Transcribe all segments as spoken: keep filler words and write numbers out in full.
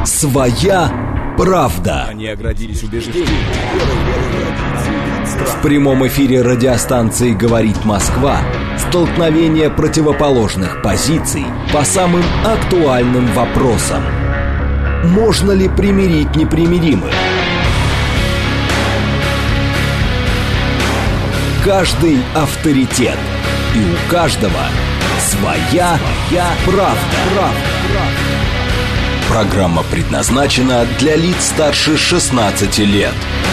Своя правда. Они оградились убеждением. В прямом эфире радиостанции «Говорит Москва» столкновение противоположных позиций по самым актуальным вопросам. Можно ли примирить непримиримых? Каждый авторитет. И у каждого своя, своя правда. правда. Программа предназначена для лиц старше шестнадцати лет.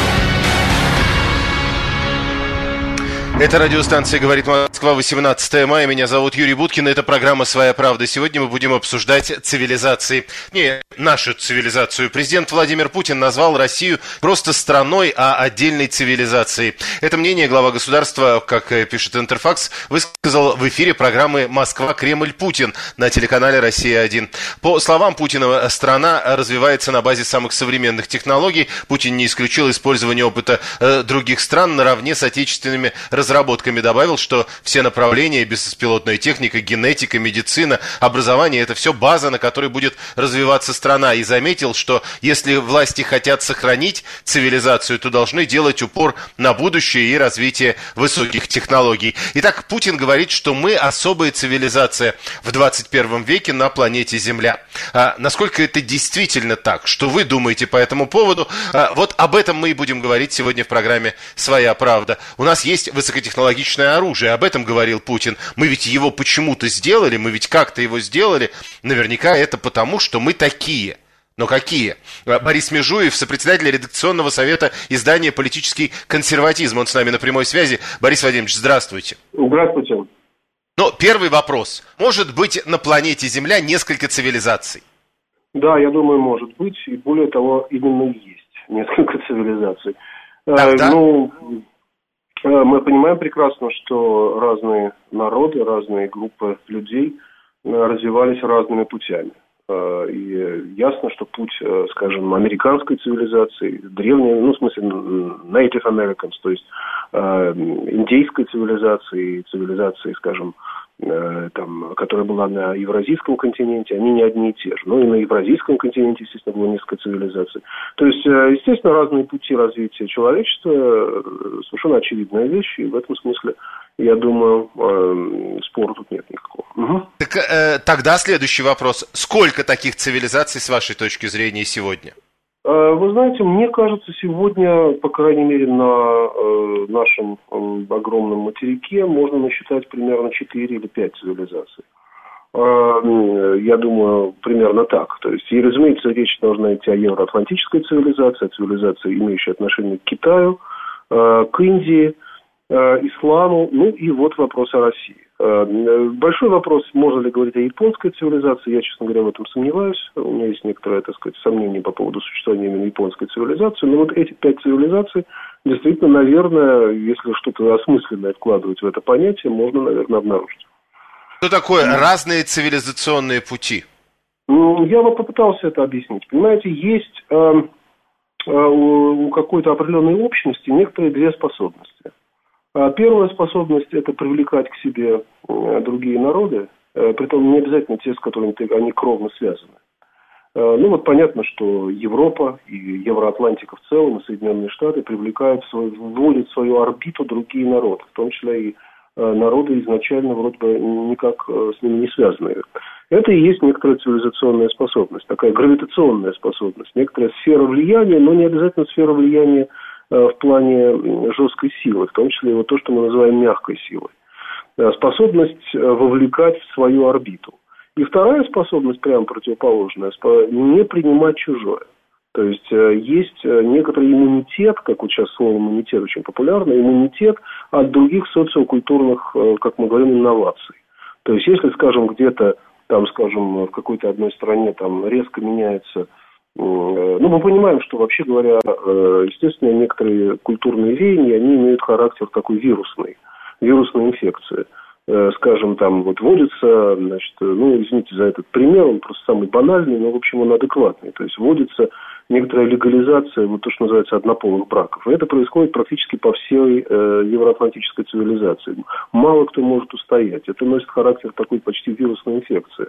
Это радиостанция «Говорит Москва», восемнадцатое мая. Меня зовут Юрий Буткин. Это программа «Своя правда». Сегодня мы будем обсуждать цивилизации. Не, нашу цивилизацию. Президент Владимир Путин назвал Россию просто страной, а отдельной цивилизацией. Это мнение глава государства, как пишет Интерфакс, высказал в эфире программы «Москва, Кремль, Путин» на телеканале «Россия-один». По словам Путина, страна развивается на базе самых современных технологий. Путин не исключил использование опыта э, других стран наравне с отечественными разработками. разработками добавил, что все направления, беспилотная техника, генетика, медицина, образование – это все база, на которой будет развиваться страна. И заметил, что если власти хотят сохранить цивилизацию, то должны делать упор на будущее и развитие высоких технологий. Итак, Путин говорит, что мы особая цивилизация в двадцать первом веке на планете Земля. А насколько это действительно так? Что вы думаете по этому поводу? А вот об этом мы и будем говорить сегодня в программе «Своя правда». У нас есть высокотехнологичное высокотехнологичное оружие, об этом говорил Путин. Мы ведь его почему-то сделали, мы ведь как-то его сделали. Наверняка это потому, что мы такие. Но какие? Борис Межуев, сопредседатель редакционного совета издания «Политический консерватизм». Он с нами на прямой связи. Борис Владимирович, здравствуйте. Здравствуйте. Ну, первый вопрос. Может быть на планете Земля несколько цивилизаций? Да, я думаю, может быть. И более того, именно есть несколько цивилизаций. Тогда... Э, ну... Мы понимаем прекрасно, что разные народы, разные группы людей развивались разными путями. И ясно, что путь, скажем, американской цивилизации, древней, ну, в смысле, Native Americans, то есть индейской цивилизации, цивилизации, скажем, там, которая была на Евразийском континенте, они не одни и те же. Ну и на Евразийском континенте, естественно, было несколько цивилизаций. То есть, естественно, разные пути развития человечества, совершенно очевидная вещь, и в этом смысле, я думаю, спора тут нет никакого. Угу. Так, э, тогда следующий вопрос. Сколько таких цивилизаций, с вашей точки зрения, сегодня? Вы знаете, мне кажется, сегодня, по крайней мере, на э, нашем э, огромном материке можно насчитать примерно четыре или пять цивилизаций. Э, я думаю, примерно так. То есть, и, разумеется, речь должна идти о евроатлантической цивилизации, о цивилизации, имеющей отношение к Китаю, э, к Индии, э, исламу, ну и вот вопрос о России. Большой вопрос, можно ли говорить о японской цивилизации, я, честно говоря, в этом сомневаюсь. У меня есть некоторое, так сказать, сомнение по поводу существования именно японской цивилизации. Но вот эти пять цивилизаций, действительно, наверное, если что-то осмысленное вкладывать в это понятие, можно, наверное, обнаружить. Что такое mm. разные цивилизационные пути? Я бы попытался это объяснить. Понимаете, есть э, э, у какой-то определенной общности некоторые две способности. Первая способность – это привлекать к себе другие народы, притом не обязательно те, с которыми они кровно связаны. Ну вот понятно, что Европа и Евроатлантика в целом, и Соединенные Штаты привлекают, вводят в свою орбиту другие народы, в том числе и народы изначально вроде бы никак с ними не связанные. Это и есть некоторая цивилизационная способность, такая гравитационная способность, некоторая сфера влияния, но не обязательно сфера влияния в плане жесткой силы, в том числе и вот то, что мы называем мягкой силой. Способность вовлекать в свою орбиту. И вторая способность, прямо противоположная, не принимать чужое. То есть есть некоторый иммунитет, как вот сейчас слово иммунитет очень популярно, иммунитет от других социокультурных, как мы говорим, инноваций. То есть если, скажем, где-то, там, скажем, в какой-то одной стране там резко меняется. Ну, мы понимаем, что, вообще говоря, естественно, некоторые культурные веяния, они имеют характер такой вирусный, вирусной инфекции. Скажем, там вот вводится, значит, ну, извините за этот пример, он просто самый банальный, но, в общем, он адекватный. То есть вводится некоторая легализация, вот то, что называется, однополых браков. И это происходит практически по всей э, евроатлантической цивилизации. Мало кто может устоять. Это носит характер такой почти вирусной инфекции.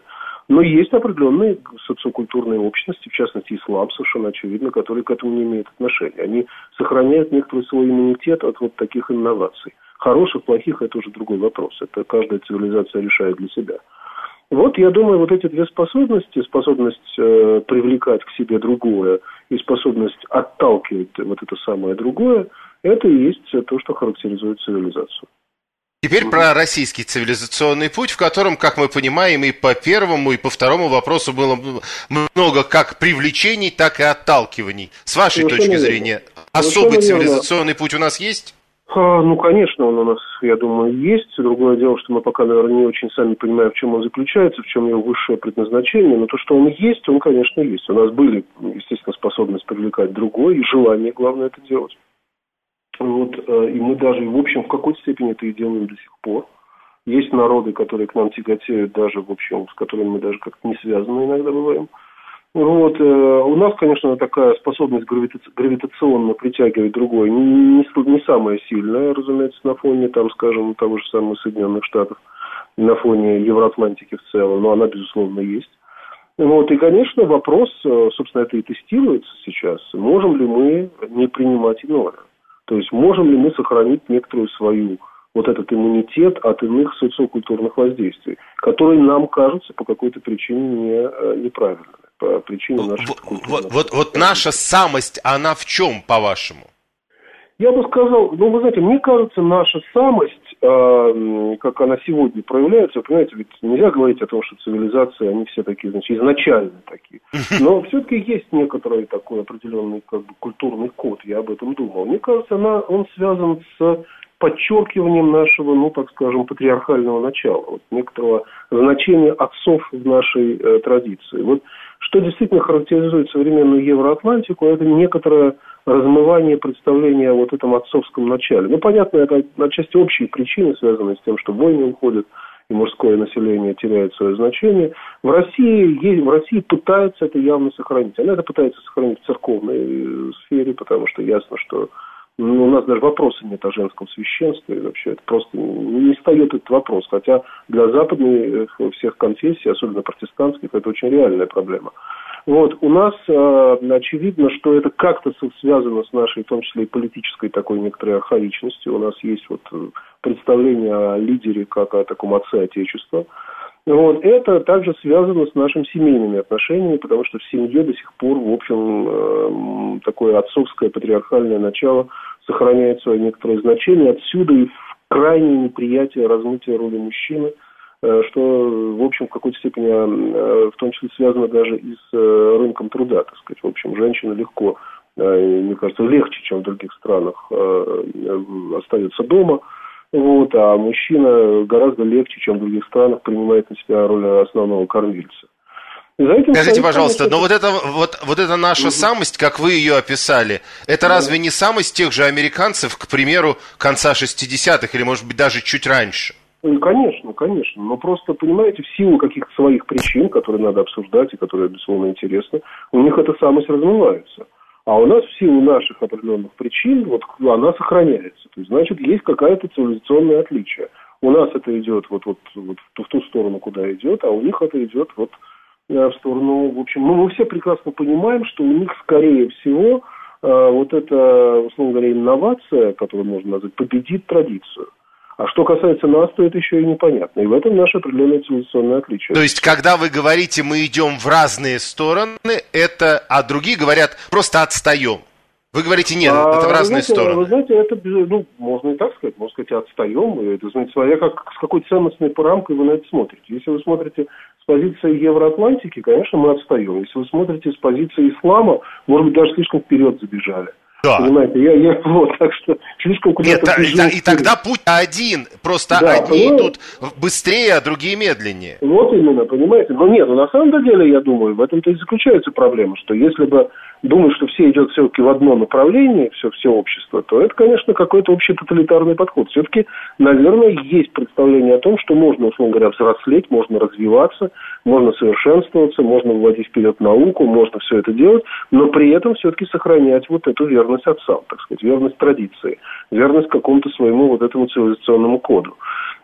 Но есть определенные социокультурные общности, в частности ислам, совершенно очевидно, которые к этому не имеют отношения. Они сохраняют некоторый свой иммунитет от вот таких инноваций. Хороших, плохих – это уже другой вопрос. Это каждая цивилизация решает для себя. Вот, я думаю, вот эти две способности, способность э, привлекать к себе другое и способность отталкивать вот это самое другое, это и есть то, что характеризует цивилизацию. Теперь про российский цивилизационный путь, в котором, как мы понимаем, и по первому, и по второму вопросу было много как привлечений, так и отталкиваний. С вашей Совершенно точки верно. зрения, особый Совершенно цивилизационный верно. путь у нас есть? А, ну, конечно, он у нас, я думаю, есть. Другое дело, что мы пока, наверное, не очень сами понимаем, в чем он заключается, в чем его высшее предназначение. Но то, что он есть, он, конечно, есть. У нас были, естественно, способность привлекать другое и желание, главное, это делать. Вот, и мы даже, в общем, в какой-то степени это и делаем до сих пор. Есть народы, которые к нам тяготеют даже, в общем, с которыми мы даже как-то не связаны иногда бываем. Вот, у нас, конечно, такая способность гравитационно притягивать другое не, не, не самая сильная, разумеется, на фоне, там, скажем, того же самого Соединенных Штатов, на фоне Евроатлантики в целом, но она, безусловно, есть. Вот, и, конечно, вопрос, собственно, это и тестируется сейчас, можем ли мы не принимать иное. То есть, можем ли мы сохранить некоторую свою, вот этот иммунитет от иных социокультурных воздействий, которые нам кажутся по какой-то причине не, неправильными, по причине нашей вот, культурной. Вот, вот наша самость, она в чем, по-вашему? Я бы сказал, ну, вы знаете, мне кажется, наша самость, э, как она сегодня проявляется, вы понимаете, ведь нельзя говорить о том, что цивилизации, они все такие, значит, изначально такие. Но все-таки есть некоторый такой определенный, как бы, культурный код, я об этом думал. Мне кажется, она, он связан с подчеркиванием нашего, ну, так скажем, патриархального начала, вот, некоторого значения отцов в нашей э, традиции. Вот что действительно характеризует современную Евроатлантику, это некоторое размывание представления о вот этом отцовском начале. Ну, понятно, это отчасти общие причины, связанные с тем, что войны уходят, и мужское население теряет свое значение. В России, в России пытаются это явно сохранить. Она это пытается сохранить в церковной сфере, потому что ясно, что ну, у нас даже вопроса нет о женском священстве. Вообще это просто не встает этот вопрос. Хотя для западных всех конфессий, особенно протестантских, это очень реальная проблема. Вот, у нас э, очевидно, что это как-то связано с нашей, в том числе и политической такой некоторой архаичностью. У нас есть вот представление о лидере как о таком отце Отечества. Вот, это также связано с нашими семейными отношениями, потому что в семье до сих пор, в общем, э, такое отцовское патриархальное начало сохраняет свое некоторое значение. Отсюда и крайнее неприятие размытия роли мужчины, что, в общем, в какой-то степени, в том числе, связано даже и с рынком труда, так сказать. В общем, женщина легко, мне кажется, легче, чем в других странах, остается дома, вот, а мужчина гораздо легче, чем в других странах, принимает на себя роль основного кормильца. Скажите, стоит, пожалуйста, конечно... но вот это, вот, вот эта наша mm-hmm. самость, как вы ее описали, это mm-hmm. разве не самость тех же американцев, к примеру, конца шестидесятых или, может быть, даже чуть раньше? Конечно, конечно. Но просто, понимаете, в силу каких-то своих причин, которые надо обсуждать и которые, безусловно, интересны, у них эта самость размывается. А у нас в силу наших определенных причин вот, она сохраняется. То есть, значит, есть какое-то цивилизационное отличие. У нас это идет вот, вот, вот в ту сторону, куда идет, а у них это идет вот в сторону... В общем, ну, мы все прекрасно понимаем, что у них, скорее всего, вот эта, условно говоря, инновация, которую можно назвать, победит традицию. А что касается нас, то это еще и непонятно. И в этом наше определенное цивилизационное отличие. То есть, когда вы говорите, мы идем в разные стороны, это, а другие говорят, просто отстаем. Вы говорите, нет, а, это в разные знаете, стороны. Вы знаете, это, ну, можно и так сказать, можно сказать, отстаем. И это, знаете, смотря как, с какой ценностной рамкой вы на это смотрите. Если вы смотрите с позиции Евроатлантики, конечно, мы отстаем. Если вы смотрите с позиции ислама, может быть, даже слишком вперед забежали. Да. Понимаете, я, я вот, так что слишком куда-то... Нет, та, и, и тогда путь один, просто да, одни понимаете? Идут быстрее, а другие медленнее. Вот именно, понимаете. Но нет, ну на самом деле, я думаю, в этом-то и заключается проблема, что если бы думать, что все идет все-таки в одно направление, все, все общество, то это, конечно, какой-то общий тоталитарный подход. Все-таки, наверное, есть представление о том, что можно, условно говоря, взрослеть, можно развиваться, можно совершенствоваться, можно вводить вперед науку, можно все это делать, но при этом все-таки сохранять вот эту верность отцам, так сказать, верность традиции, верность какому-то своему вот этому цивилизационному коду.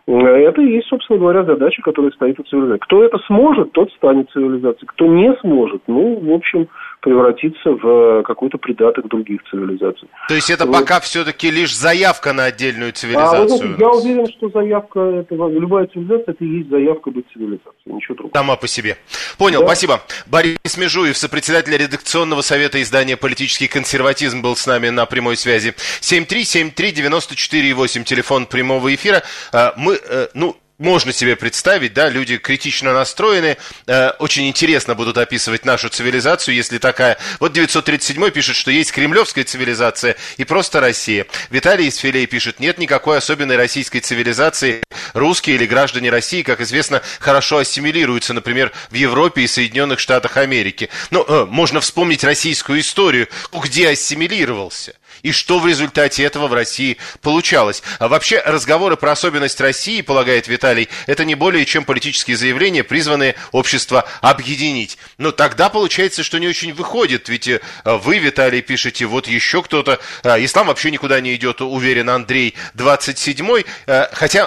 Это и есть, собственно говоря, задача, которая стоит у цивилизации. Кто это сможет, тот станет цивилизацией. Кто не сможет, ну, в общем, превратится в какой-то придаток других цивилизаций. То есть это вот. Пока все-таки лишь заявка на отдельную цивилизацию? А, вот, я уверен, что заявка, это, любая цивилизация, это и есть заявка быть цивилизацией, ничего другого. Сама по себе. Понял, да. Спасибо. Борис Межуев, сопредседатель редакционного совета издания «Политический консерватизм», был с нами на прямой связи. семь три семь три девяносто четыре восемь, телефон прямого эфира. Мы, ну, можно себе представить, да, люди критично настроены, э, очень интересно будут описывать нашу цивилизацию, если такая. Вот девятьсот тридцать седьмой пишет, что есть кремлевская цивилизация и просто Россия. Виталий из Филей пишет, нет никакой особенной российской цивилизации. Русские или граждане России, как известно, хорошо ассимилируются, например, в Европе и Соединенных Штатах Америки. Ну, э, можно вспомнить российскую историю, где ассимилировался. И что в результате этого в России получалось. А вообще разговоры про особенность России, полагает Виталий, это не более чем политические заявления, призванные общество объединить. Но тогда получается, что не очень выходит. Ведь вы, Виталий, пишете, вот еще кто-то. Ислам вообще никуда не идет, уверен Андрей двадцать седьмой. Хотя...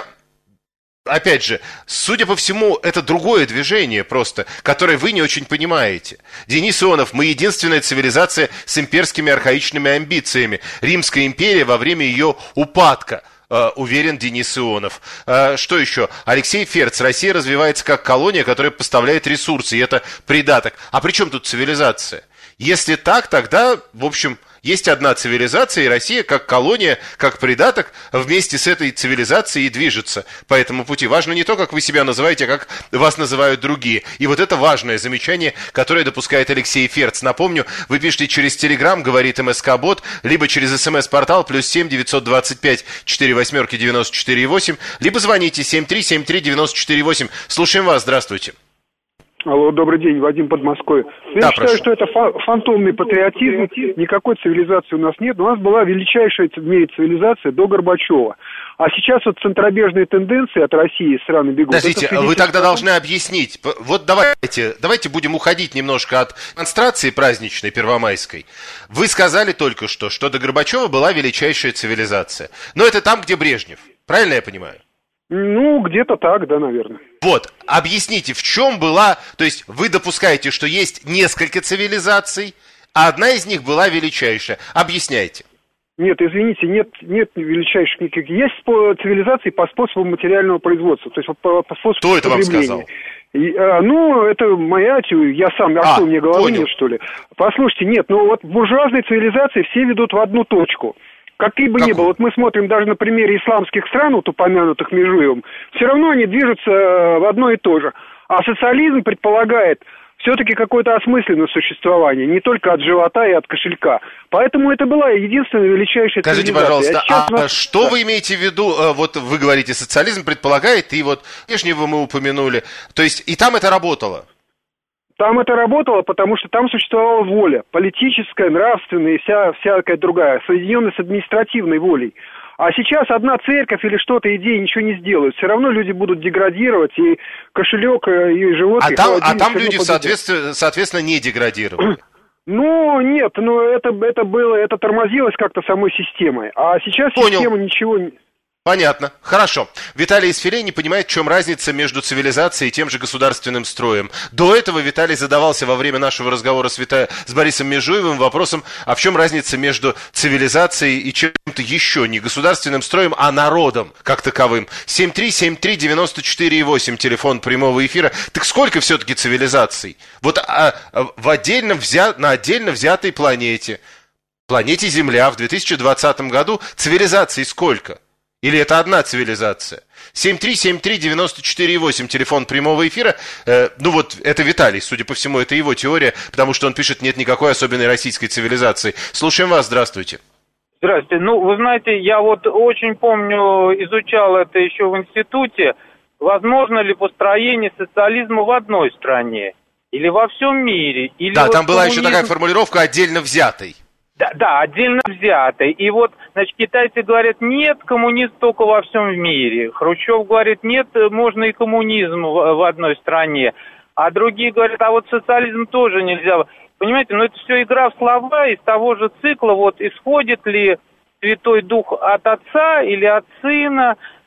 Опять же, судя по всему, это другое движение просто, которое вы не очень понимаете. Денис Ионов, мы единственная цивилизация с имперскими архаичными амбициями. Римская империя во время ее упадка. Uh, уверен Денис Ионов. Uh, что еще? Алексей Ферц. Россия развивается как колония, которая поставляет ресурсы, и это придаток. А при чем тут цивилизация? Если так, тогда, в общем, есть одна цивилизация, и Россия как колония, как придаток вместе с этой цивилизацией и движется по этому пути. Важно не то, как вы себя называете, а как вас называют другие. И вот это важное замечание, которое допускает Алексей Ферц. Напомню, вы пишете через Телеграм, говорит МСК-бот, либо через СМС-портал плюс семь девятьсот двадцать пять четыре восьмерки девяносто четыре восемь, либо звоните семь три семь три девяносто четыре восемь. Слушаем вас, здравствуйте. Алло, добрый день, Вадим Подмосковье. Я да, считаю, прошу. что это фантомный патриотизм, никакой цивилизации у нас нет. У нас была величайшая в мире цивилизация до Горбачева. А сейчас вот центробежные тенденции от России страны бегут. Подождите, вы тогда должны объяснить. Вот давайте, давайте будем уходить немножко от демонстрации праздничной первомайской. Вы сказали только что, что до Горбачева была величайшая цивилизация. Но это там, где Брежнев. Правильно я понимаю? Ну, где-то так, да, наверное. Вот, объясните, в чем была... То есть вы допускаете, что есть несколько цивилизаций, а одна из них была величайшая. Объясняйте. Нет, извините, нет, нет величайших никаких. Есть цивилизации по способу материального производства, то есть по, по способу Кто это вам сказал? И, а, ну, это моя, я сам, а, а что, мне головы нет, что ли? Послушайте, нет, ну вот в буржуазной цивилизации все ведут в одну точку. Какие бы ни было, вот мы смотрим даже на примере исламских стран, вот упомянутых Межуевым, все равно они движутся в одно и то же. А социализм предполагает все-таки какое-то осмысленное существование, не только от живота и от кошелька. Поэтому это была единственная величайшая Скажите, цивилизация. пожалуйста, а, а нас... что да. вы имеете в виду, вот вы говорите, социализм предполагает, и вот Брежнева мы упомянули, то есть и там это работало? Там это работало, потому что там существовала воля, политическая, нравственная и вся, всякая другая, соединенная с административной волей. А сейчас одна церковь или что-то, идеи ничего не сделают. Все равно люди будут деградировать, и кошелек, и животные... А там, а там люди, соответственно, соответственно, не деградировали. Ну, нет, ну это, это было, это тормозилось как-то самой системой. А сейчас Понял. Система ничего не... Понятно. Хорошо. Виталий из Филей не понимает, в чем разница между цивилизацией и тем же государственным строем. До этого Виталий задавался во время нашего разговора с, Вита... с Борисом Межуевым вопросом, а в чем разница между цивилизацией и чем-то еще, не государственным строем, а народом как таковым. семь три семь три девяносто четыре восемь, телефон прямого эфира. Так сколько все-таки цивилизаций? Вот а, а, в отдельно взя... на отдельно взятой планете, планете Земля в две тысячи двадцатом году цивилизаций сколько? Или это одна цивилизация? семь три семь три девяносто четыре восемь, телефон прямого эфира. Э, ну вот, это Виталий, судя по всему, это его теория, потому что он пишет, нет никакой особенной российской цивилизации. Слушаем вас, здравствуйте. Здравствуйте. Ну, вы знаете, я вот очень помню, изучал это еще в институте. Возможно ли построение социализма в одной стране? Или во всем мире? Или да, вот там была коммунизм... еще такая формулировка «отдельно взятой». Да, да, отдельно взятый. И вот, значит, китайцы говорят, нет, коммунизм только во всем мире. Хрущев говорит, нет, можно и коммунизм в, в одной стране. А другие говорят, а вот социализм тоже нельзя. Понимаете, ну это все игра в слова из того же цикла, вот исходит ли Святой Дух от Отца или от Сына.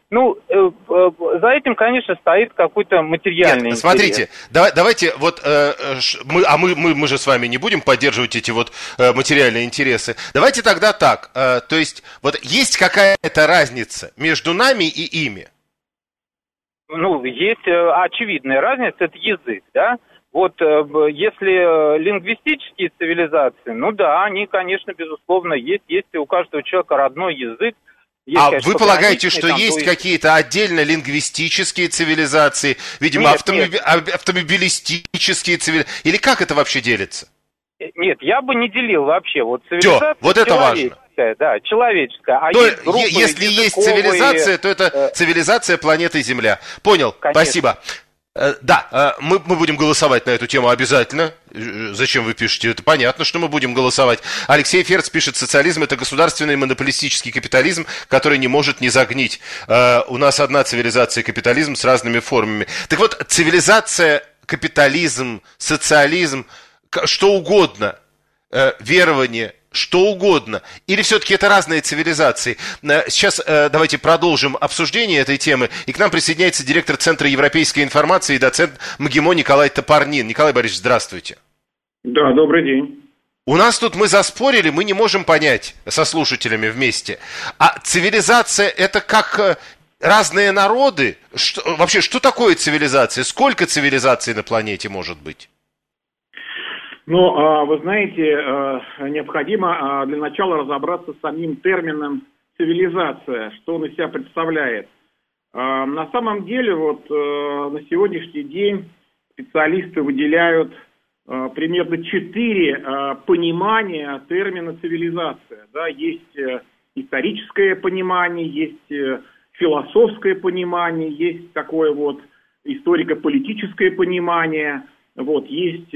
Ну, э, э, за этим, конечно, стоит какой-то материальный Нет, интерес. Смотрите, давай, давайте вот, э, мы, а мы, мы, мы же с вами не будем поддерживать эти вот э, материальные интересы. Давайте тогда так, э, то есть вот есть какая-то разница между нами и ими? Ну, есть э, очевидная разница, это язык, да? Вот э, если э, лингвистические цивилизации, ну да, они, конечно, безусловно, есть, есть у каждого человека родной язык. Есть, а конечно, вы полагаете, что там, есть, есть какие-то отдельно лингвистические цивилизации, видимо, нет, автомоби... нет. автомобилистические цивилизации, или как это вообще делится? Нет, я бы не делил вообще. Вот цивилизация вот это важно. Да, человеческая. А то, есть группы, если языковые, есть цивилизация, то это э... цивилизация планеты Земля. Понял, конечно. Спасибо. Да, мы, мы будем голосовать на эту тему обязательно. Зачем вы пишете? Это понятно, что мы будем голосовать. Алексей Ферц пишет: социализм – это государственный монополистический капитализм, который не может не загнить. У нас одна цивилизация – капитализм с разными формами. Так вот, цивилизация, капитализм, социализм, что угодно, верование, что угодно. Или все-таки это разные цивилизации? Сейчас э, давайте продолжим обсуждение этой темы. И к нам присоединяется директор Центра европейской информации и доцент МГИМО Николай Топорнин. Николай Борисович, здравствуйте. Да, добрый день. У нас тут мы заспорили, мы не можем понять со слушателями вместе. А цивилизация – это как разные народы? Что, вообще, что такое цивилизация? Сколько цивилизаций на планете может быть? Ну, вы знаете, необходимо для начала разобраться с самим термином «цивилизация», что он из себя представляет. На самом деле, вот на сегодняшний день специалисты выделяют примерно четыре понимания термина «цивилизация». Да, есть историческое понимание, есть философское понимание, есть такое вот историко-политическое понимание, вот, есть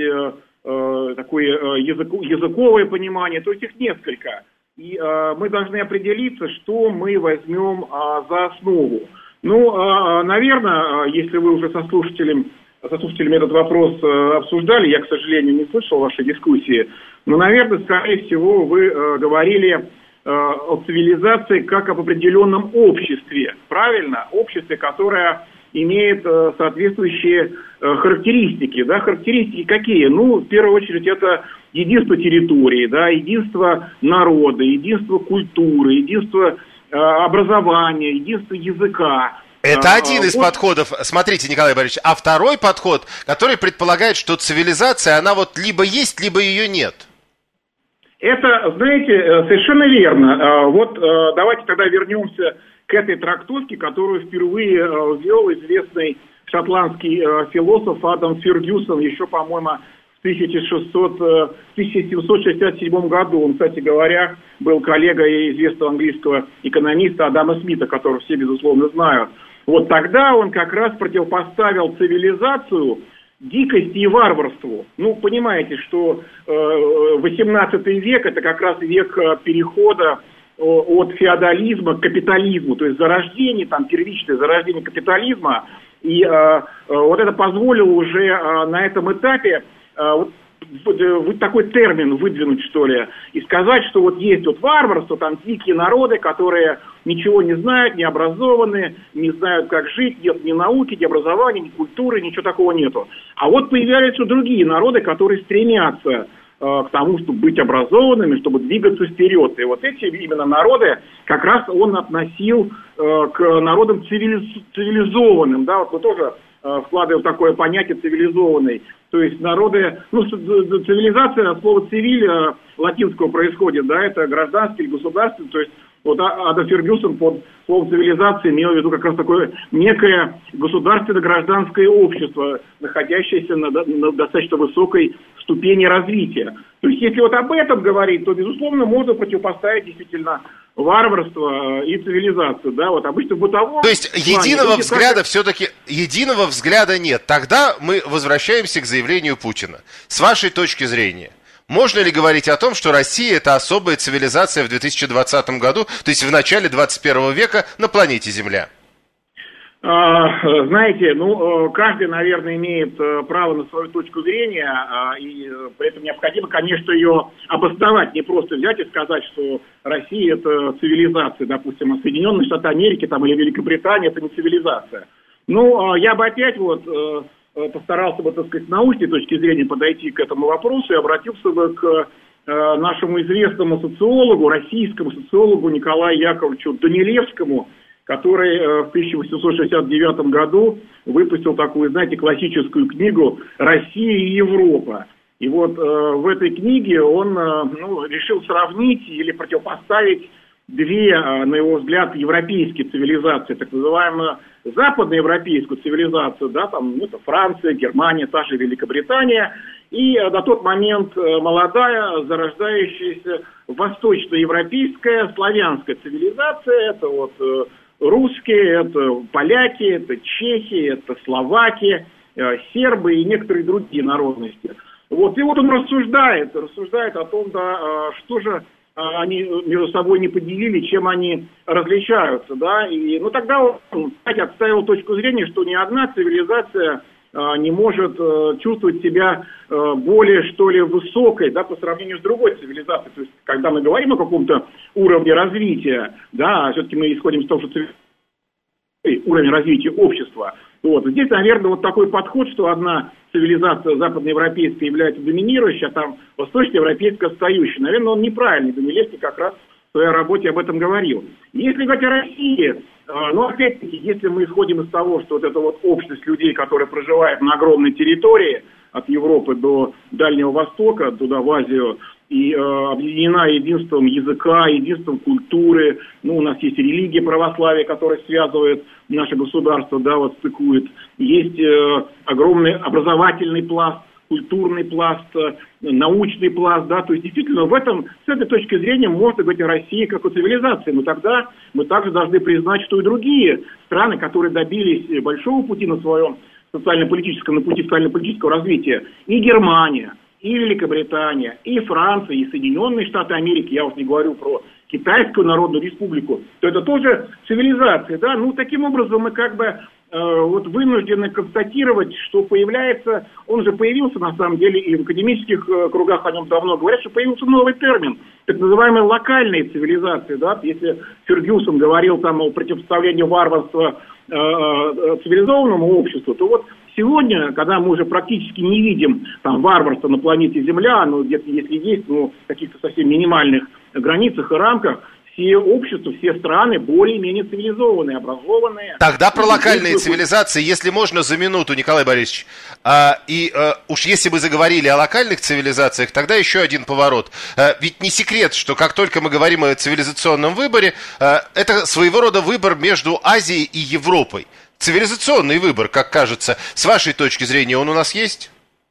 такое язык, языковое понимание, то есть их несколько. И э, мы должны определиться, что мы возьмем э, за основу. Ну, э, наверное, если вы уже со слушателем, со слушателями этот вопрос э, обсуждали, я, к сожалению, не слышал вашей дискуссии, но, наверное, скорее всего, вы э, говорили э, о цивилизации как об определенном обществе, правильно? Обществе, которое имеет э, соответствующие э, характеристики. Да? Характеристики какие? Ну, в первую очередь, это единство территории, да, единство народа, единство культуры, единство э, образования, единство языка. Это один из вот подходов. Смотрите, Николай Борисович, а второй подход, который предполагает, что цивилизация, она вот либо есть, либо ее нет. Это, знаете, совершенно верно. Вот давайте тогда вернемся к этой трактовке, которую впервые э, ввел известный шотландский э, философ Адам Фергюсон еще, по-моему, в тысяча семьсот шестьдесят седьмом году. Он, кстати говоря, был коллегой известного английского экономиста Адама Смита, которого все, безусловно, знают. Вот тогда он как раз противопоставил цивилизацию дикости и варварству. Ну, понимаете, что э, восемнадцатый век – это как раз век перехода от феодализма к капитализму, то есть зарождение, там, первичное зарождение капитализма, и э, вот это позволило уже э, на этом этапе э, вот, вот такой термин выдвинуть, что ли, и сказать, что вот есть вот варварство, там дикие народы, которые ничего не знают, не образованы, не знают, как жить, нет ни науки, ни образования, ни культуры, ничего такого нету. А вот появляются другие народы, которые стремятся к тому, чтобы быть образованными, чтобы двигаться вперед. И вот эти именно народы как раз он относил э, к народам цивилиз... цивилизованным. Да, вот мы тоже э, вкладываем такое понятие цивилизованный. То есть народы, ну, цивилизация от слова цивиль э, латинского происходит, да, это гражданский или государственный, то есть вот Адам Фергюсон под словом цивилизация имел в виду как раз такое некое государственно-гражданское общество, находящееся на, на достаточно высокой ступени развития. То есть если вот об этом говорить, то, безусловно, можно противопоставить действительно варварство и цивилизацию, да, вот обычно в бытовом... То есть единого взгляда как... все-таки, единого взгляда нет. Тогда мы возвращаемся к заявлению Путина. С вашей точки зрения, можно ли говорить о том, что Россия – это особая цивилизация в две тысячи двадцатом году, то есть в начале двадцать первого века на планете Земля? Знаете, ну, каждый, наверное, имеет право на свою точку зрения, и при этом необходимо, конечно, ее обосновать, не просто взять и сказать, что Россия – это цивилизация, допустим, а Соединенные Штаты Америки там, или Великобритания – это не цивилизация. Ну, я бы опять вот постарался бы, так сказать, с научной точки зрения подойти к этому вопросу и обратился бы к нашему известному социологу, российскому социологу Николаю Яковлевичу Данилевскому, который в тысяча восемьсот шестьдесят девятом году выпустил такую, знаете, классическую книгу «Россия и Европа». И вот э, в этой книге он э, ну, решил сравнить или противопоставить две, э, на его взгляд, европейские цивилизации, так называемую западноевропейскую цивилизацию, да, там, ну, это Франция, Германия, та же Великобритания, и э, на тот момент э, молодая, зарождающаяся восточноевропейская, славянская цивилизация, это вот... Э, русские, это поляки, это чехи, это словаки, э, сербы и некоторые другие народности. Вот. И вот он рассуждает, рассуждает о том, да, э, что же э, они между собой не поделили, чем они различаются. Да? И, ну, тогда он, кстати, отставил точку зрения, что ни одна цивилизация э, не может э, чувствовать себя э, более, что ли, высокой, да, по сравнению с другой цивилизацией. То есть, когда мы говорим о каком-то уровне развития, да, все-таки мы исходим из того, что цивилизация уровень развития общества. Вот. Здесь, наверное, вот такой подход, что одна цивилизация западноевропейская является доминирующей, а там восточноевропейская отстающей. Наверное, он неправильный. Данилевский как раз в своей работе об этом говорил. Если говорить о России, ну, опять-таки, если мы исходим из того, что вот эта вот общность людей, которые проживают на огромной территории, от Европы до Дальнего Востока, туда в Азию, и э, объединена единством языка, единством культуры. Ну, у нас есть религия православия, которая связывает наше государство, да, вот стыкует. Есть э, огромный образовательный пласт, культурный пласт, э, научный пласт, да, то есть действительно в этом, с этой точки зрения, можно говорить о России как о цивилизации, но тогда мы также должны признать, что и другие страны, которые добились большого пути на своем социально-политическом, на пути социально-политического развития, и Германия, и Великобритания, и Франция, и Соединенные Штаты Америки, я уж не говорю про Китайскую Народную Республику, то это тоже цивилизация, да, ну, таким образом мы как бы э, вот вынуждены констатировать, что появляется, он же появился на самом деле, и в академических э, кругах о нем давно говорят, что появился новый термин, так называемая локальная цивилизация, да, если Фергюсон говорил там о противопоставлении варварства э, э, цивилизованному обществу, то вот сегодня, когда мы уже практически не видим там варварства на планете Земля, ну, где-то если есть, ну, в каких-то совсем минимальных границах и рамках, все общества, все страны более-менее цивилизованные, образованные. Тогда про локальные цивилизации, если можно, за минуту, Николай Борисович. А, и а, уж если бы заговорили о локальных цивилизациях, тогда еще один поворот. А, ведь не секрет, что как только мы говорим о цивилизационном выборе, а, это своего рода выбор между Азией и Европой. Цивилизационный выбор, как кажется. С вашей точки зрения, он у нас есть?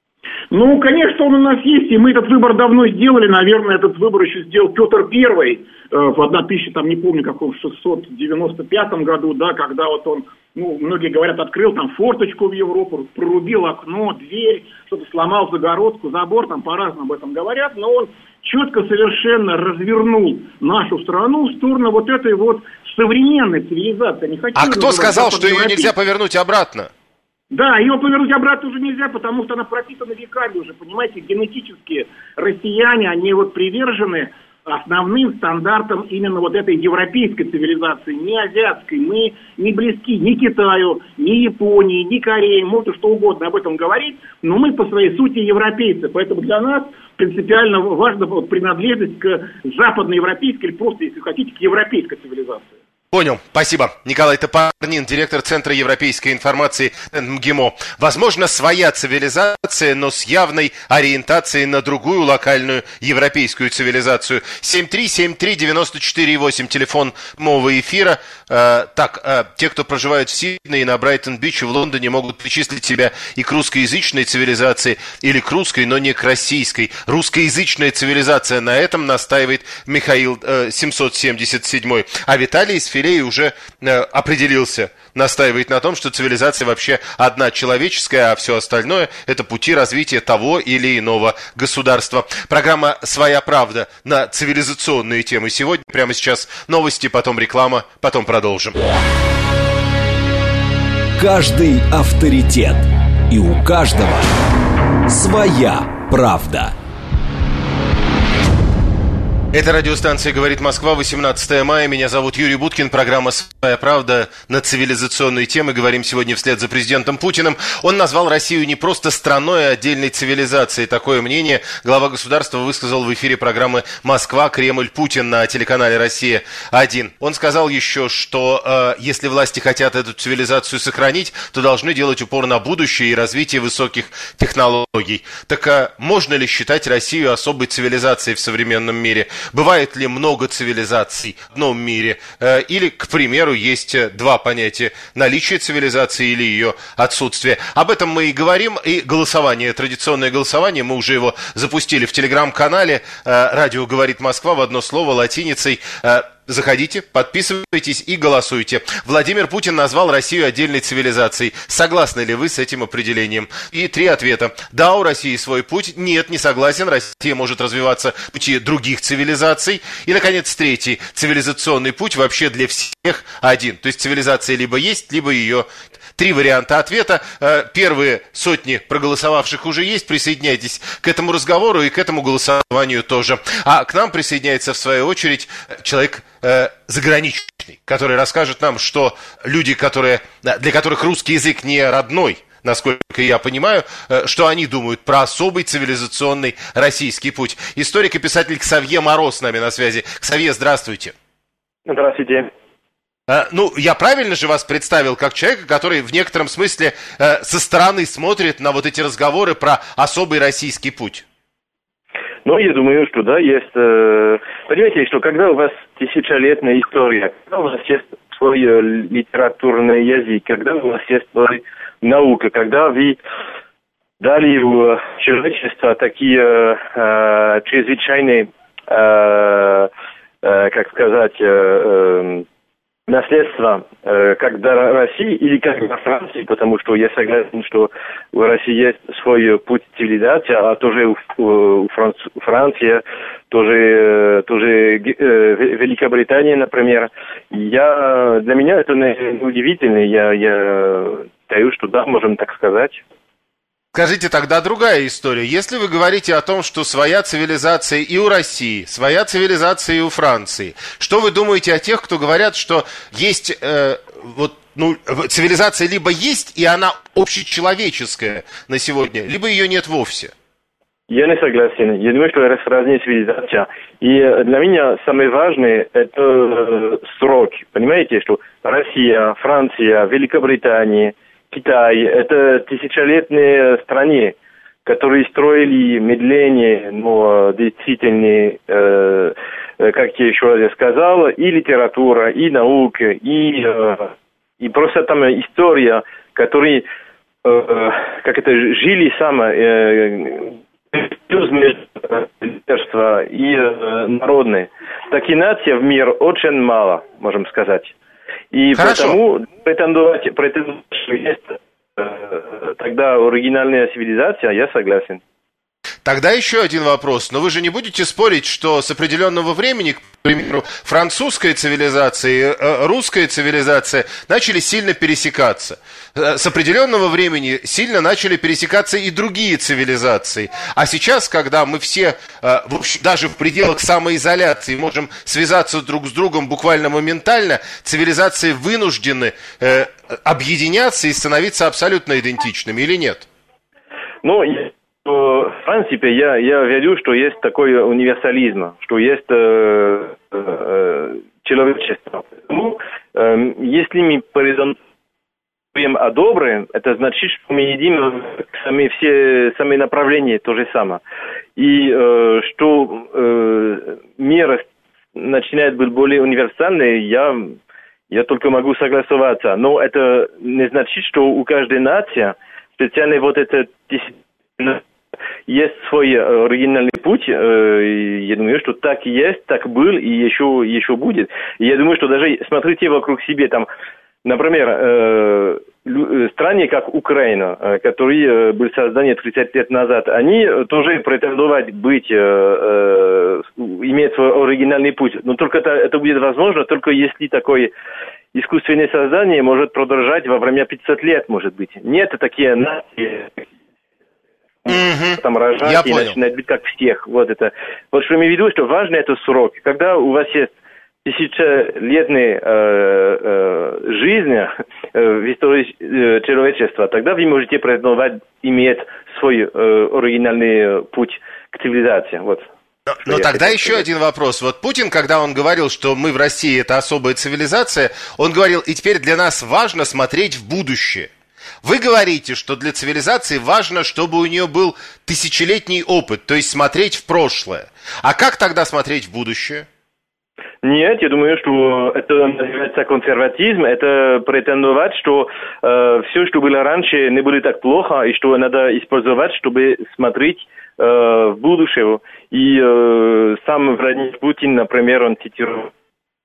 Ну, конечно, он у нас есть, и мы этот выбор давно сделали. Наверное, этот выбор еще сделал Петр Первый э, в тысяча, там, не помню, каком шестьсот девяносто пятом году, да, когда вот он, ну, многие говорят, открыл там форточку в Европу, прорубил окно, дверь, что-то сломал загородку, забор, там по-разному об этом говорят, но он четко совершенно развернул нашу страну в сторону вот этой вот современной цивилизации. Не хочу а кто сказал, что ее нельзя повернуть обратно? Да, ее повернуть обратно уже нельзя, потому что она пропитана веками уже, понимаете, генетически россияне, они вот привержены основным стандартам именно вот этой европейской цивилизации, не азиатской. Мы не близки ни Китаю, ни Японии, ни Корее, можно что угодно об этом говорить, но мы по своей сути европейцы, поэтому для нас принципиально важна принадлежность к западноевропейской или просто, если хотите, к европейской цивилизации. Понял, спасибо. Николай Топорнин, директор Центра европейской информации МГИМО. Возможно, своя цивилизация, но с явной ориентацией на другую локальную европейскую цивилизацию. семь три семь три девять четыре восемь, телефон прямого эфира. Э, так, э, те, кто проживают в Сиднее, на Брайтон-Бич, в Лондоне, могут причислить себя и к русскоязычной цивилизации, или к русской, но не к российской. Русскоязычная цивилизация, на этом настаивает Михаил э, семьсот семьдесят семь. А Виталий из Филей уже э, определился, настаивает на том, что цивилизация вообще одна человеческая, а все остальное – это пути развития того или иного государства. Программа «Своя правда» на цивилизационные темы. Сегодня, прямо сейчас, новости, потом реклама, потом продолжим. Каждый авторитет. И у каждого своя правда. Это радиостанция «Говорит Москва», восемнадцатое мая. Меня зовут Юрий Буткин. Программа «Своя правда» на цивилизационные темы. Говорим сегодня вслед за президентом Путиным. Он назвал Россию не просто страной, а отдельной цивилизацией. Такое мнение глава государства высказал в эфире программы «Москва. Кремль. Путин» на телеканале «Россия-один». Он сказал еще, что э, если власти хотят эту цивилизацию сохранить, то должны делать упор на будущее и развитие высоких технологий. Так а можно ли считать Россию особой цивилизацией в современном мире? Бывает ли много цивилизаций в одном мире? Или, к примеру, есть два понятия: наличие цивилизации или ее отсутствие. Об этом мы и говорим. И голосование, традиционное голосование, мы уже его запустили в телеграм-канале «Радио говорит Москва» в одно слово латиницей. Заходите, подписывайтесь и голосуйте. Владимир Путин назвал Россию отдельной цивилизацией. Согласны ли вы с этим определением? И три ответа. Да, у России свой путь. Нет, не согласен. Россия может развиваться в пути других цивилизаций. И, наконец, третий. Цивилизационный путь вообще для всех один. То есть цивилизация либо есть, либо ее. Три варианта ответа. Первые сотни проголосовавших уже есть. Присоединяйтесь к этому разговору и к этому голосованию тоже. А к нам присоединяется, в свою очередь, человек э, заграничный, который расскажет нам, что люди, которые, для которых русский язык не родной, насколько я понимаю, э, что они думают про особый цивилизационный российский путь. Историк и писатель Ксавье Мороз с нами на связи. Ксавье, здравствуйте. Здравствуйте. Uh, ну, я правильно же вас представил как человека, который в некотором смысле uh, со стороны смотрит на вот эти разговоры про особый российский путь? Ну, я думаю, что да, есть... Э, понимаете, что когда у вас тысячелетняя история, когда у вас есть свой э, литературный язык, когда у вас есть своя наука, когда вы дали у человечества такие э, чрезвычайные, э, э, как сказать... Э, э, наследство, э, как для России или как для Франции, потому что я согласен, что у России есть свой путь цивилизации, а тоже у, у, Франц, у Франции, тоже, тоже э, Великобритания, например. Я, для меня это не удивительно, я, я даю, что да, можем так сказать. Скажите, тогда другая история. Если вы говорите о том, что своя цивилизация и у России, своя цивилизация и у Франции, что вы думаете о тех, кто говорят, что есть э, вот, ну, цивилизация либо есть, и она общечеловеческая на сегодня, либо ее нет вовсе? Я не согласен. Я думаю, что есть разные цивилизации. И для меня самое важное – это срок. Понимаете, что Россия, Франция, Великобритания – Китай – это тысячелетние страны, которые строили медленнее, но действительно, э, как я еще раз сказал, и литература, и наука, и, э, и просто там история, которые, э, как это, жили сами, э, лидерство и э, народные. Таких наций в мире очень мало, можем сказать. И Хорошо. Потому претендовать, претендовать, что есть э, тогда оригинальная цивилизация, я согласен. Тогда еще один вопрос. Но вы же не будете спорить, что с определенного времени, к примеру, французская цивилизация и русская цивилизация начали сильно пересекаться. С определенного времени сильно начали пересекаться и другие цивилизации. А сейчас, когда мы все, даже в пределах самоизоляции, можем связаться друг с другом буквально моментально, цивилизации вынуждены объединяться и становиться абсолютно идентичными, или нет? Ну, в принципе, я, я верю, что есть такой универсализм, что есть э, э, человечество. Ну, э, если мы говорим о добром, это значит, что мы едим сами, все сами направления то же самое. И э, что э, мир начинает быть более универсальным, я, я только могу согласоваться. Но это не значит, что у каждой нации, специально вот это есть свой оригинальный путь. Я думаю, что так и есть, так был и еще, еще будет. И я думаю, что даже смотрите вокруг себя, там, например, страны, как Украина, которые были созданы тридцать лет назад, они тоже претендовать быть, иметь свой оригинальный путь. Но только это, это будет возможно, только если такой искусственное создание может продолжать во время пятьсот лет, может быть. Нет такие нации, mm-hmm. там рожать Я и понял. начинать быть как всех. Вот это. Вот что я имею в виду, что важно это срок. Когда у вас есть тысячелетняя э, э, жизнь э, в истории э, человечества, тогда вы можете претендовать иметь свой э, оригинальный путь к цивилизации. Вот. Но, но тогда еще один вопрос. Вот Путин, когда он говорил, что мы в России это особая цивилизация, он говорил, и теперь для нас важно смотреть в будущее. Вы говорите, что для цивилизации важно, чтобы у нее был тысячелетний опыт, то есть смотреть в прошлое. А как тогда смотреть в будущее? Нет, я думаю, что это называется консерватизм, это претендовать, что э, все, что было раньше, не было так плохо, и что надо использовать, чтобы смотреть э, в будущее. И э, сам Владимир Путин, например, он цитирует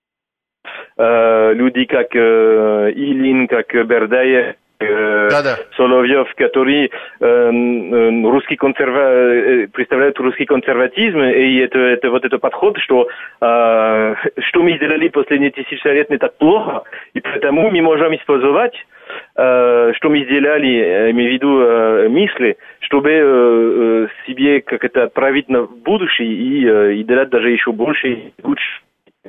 э, люди, как э, Ильин, как Бердаев, Да-да. Соловьев, который э, э, русский консерва... э, представляет русский консерватизм, и это, это вот этот подход, что э, что мы сделали последние тысячи лет не так плохо, и поэтому мы можем использовать, э, что мы сделали, имею в виду э, мысли, чтобы э, себе как это отправить на будущее и, э, и делать даже еще больше и лучше.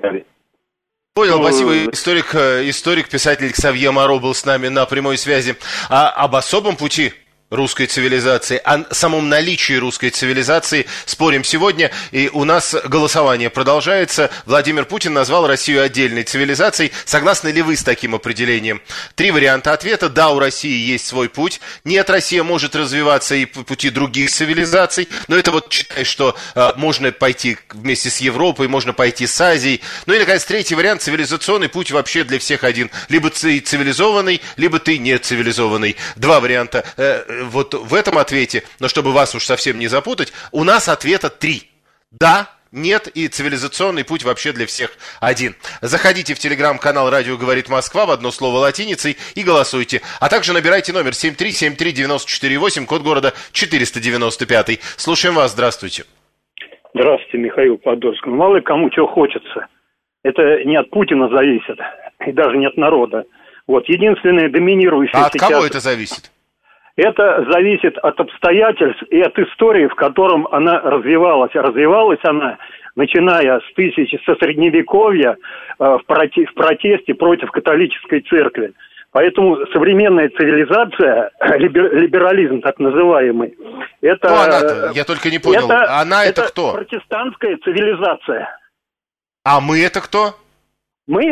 Понял, спасибо. Историк, историк, писатель Ксавье Моро был с нами на прямой связи. А об особом пути русской цивилизации, о самом наличии русской цивилизации спорим сегодня, и у нас голосование продолжается. Владимир Путин назвал Россию отдельной цивилизацией. Согласны ли вы с таким определением? Три варианта ответа. Да, у России есть свой путь. Нет, Россия может развиваться и по пути других цивилизаций. Но это вот считай, что э, можно пойти вместе с Европой, можно пойти с Азией. Ну и, наконец, третий вариант. Цивилизационный путь вообще для всех один. Либо ты цивилизованный, либо ты не цивилизованный. Два варианта. Э, Вот в этом ответе, но чтобы вас уж совсем не запутать, у нас ответа три. Да, нет, и цивилизационный путь вообще для всех один. Заходите в телеграм-канал «Радио говорит Москва» в одно слово латиницей и голосуйте. А также набирайте номер семь три семь три девять четыре восемь, код города четыреста девяносто пять. Слушаем вас, здравствуйте. Здравствуйте, Михаил Подольский. Мало ли кому чего хочется. Это не от Путина зависит, и даже не от народа. Вот, единственное доминирующее А от сейчас... кого это зависит? Это зависит от обстоятельств и от истории, в котором она развивалась. Развивалась она, начиная с тысячи, со Средневековья, э, в, проте, в протесте против католической церкви. Поэтому современная цивилизация, либер, либерализм так называемый, это... Ну, она-то, я только не понял, это, она это, это кто? Протестантская цивилизация. А мы это кто? Мы?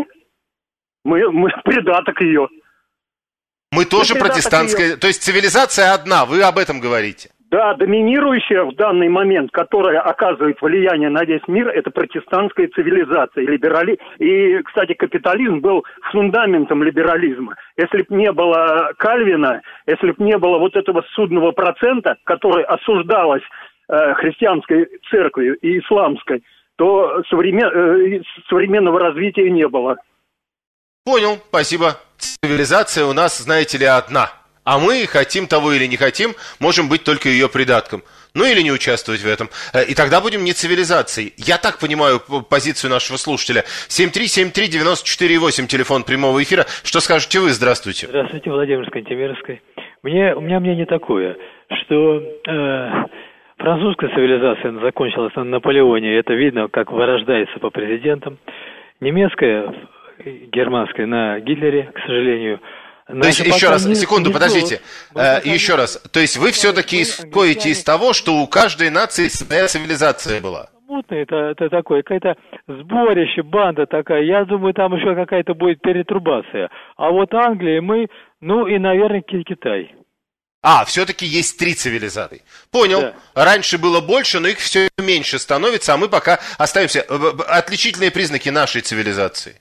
Мы, мы придаток ее. Мы тоже протестантская, то есть цивилизация одна, вы об этом говорите? Да, доминирующая в данный момент, которая оказывает влияние на весь мир, это протестантская цивилизация. Либерали... И, кстати, капитализм был фундаментом либерализма. Если бы не было Кальвина, если бы не было вот этого судного процента, который осуждалось э, христианской церковью и исламской, то современ... э, современного развития не было. Понял, спасибо. Цивилизация у нас, знаете ли, одна. А мы, хотим того или не хотим, можем быть только ее придатком. Ну или не участвовать в этом. И тогда будем не цивилизацией. Я так понимаю позицию нашего слушателя. семь три семь три девять четыре восемь, телефон прямого эфира. Что скажете вы? Здравствуйте. Здравствуйте, Владимир с Кантемировской. Мне, у меня мнение такое, что э, французская цивилизация закончилась на Наполеоне. Это видно, как вырождается по президентам. Немецкая... германской на Гитлере, к сожалению. То есть, еще раз, не, секунду, не подождите, э, еще раз. То есть, вы все-таки исходите из того, что у каждой нации своя цивилизация была? Мутно, это, это такое, какое-то сборище, банда такая. Я думаю, там еще какая-то будет перетрубация. А вот Англия, мы, ну и, наверное, Китай. А, все-таки есть три цивилизации. Понял. Да. Раньше было больше, но их все меньше становится, а мы пока оставимся. Отличительные признаки нашей цивилизации.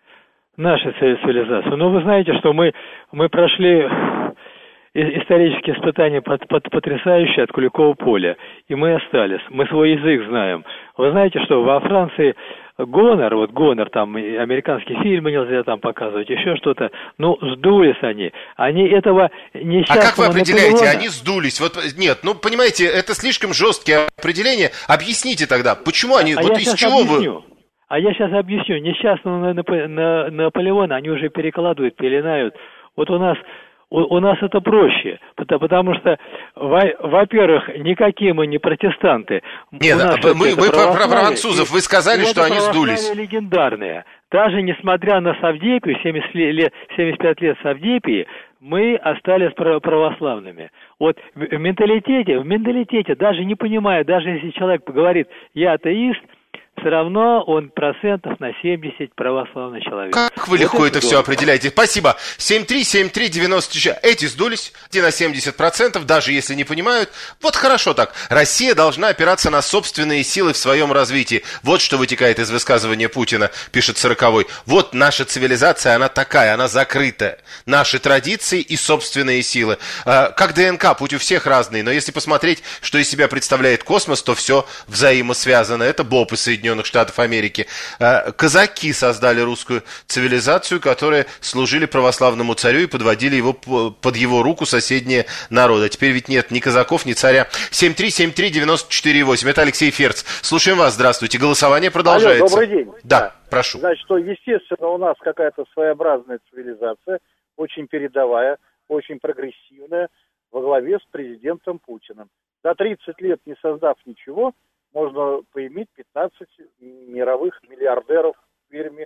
Наша цивилизация. Но вы знаете, что мы, мы прошли исторические испытания под, под, потрясающие от Куликова поля. И мы остались. Мы свой язык знаем. Вы знаете, что во Франции гонор, вот гонор, там американские фильмы нельзя там показывать, еще что-то. Ну, сдулись они. Они этого несчастного... А как вы определяете, Наполеона... они сдулись? Вот нет, ну, понимаете, это слишком жесткие определения. Объясните тогда, почему они... А вот я из чего объясню. вы... А я сейчас объясню. Несчастного Наполеона они уже перекладывают, пеленают. Вот у нас... У, у нас это проще, потому, потому что, во, во-первых, никакие мы не протестанты. Нет, мы, мы про, про французов, вы сказали, что они сдулись. Легендарные. Даже несмотря на Савдепию, семьдесят лет, семьдесят пять лет Савдепии, мы остались православными. Вот в менталитете, в менталитете, даже не понимая, даже если человек говорит, я атеист, все равно он процентов на семьдесят православный человек. Как вы вот легко это, это все определяете? Спасибо. семь три семь три девяносто шесть. Эти сдулись на семьдесят процентов, даже если не понимают. Вот хорошо так. Россия должна опираться на собственные силы в своем развитии. Вот что вытекает из высказывания Путина, пишет сороковой. Вот наша цивилизация, она такая, она закрытая. Наши традиции и собственные силы. Как ДНК, путь у всех разный. Но если посмотреть, что из себя представляет космос, то все взаимосвязано. Это Боб из Соединенных Штатов Америки. Казаки создали русскую цивилизацию, которые служили православному царю и подводили его под его руку соседние народы. А теперь ведь нет ни казаков, ни царя. семь три семь три девяносто четыре восемь. Это Алексей Ферц. Слушаем вас. Здравствуйте. Голосование продолжается. Алло, добрый день. Да, да, прошу. Значит, что, естественно, у нас какая-то своеобразная цивилизация, очень передовая, очень прогрессивная, во главе с президентом Путиным. За тридцать лет не создав ничего, можно поиметь пятнадцать мировых миллиардеров в фирме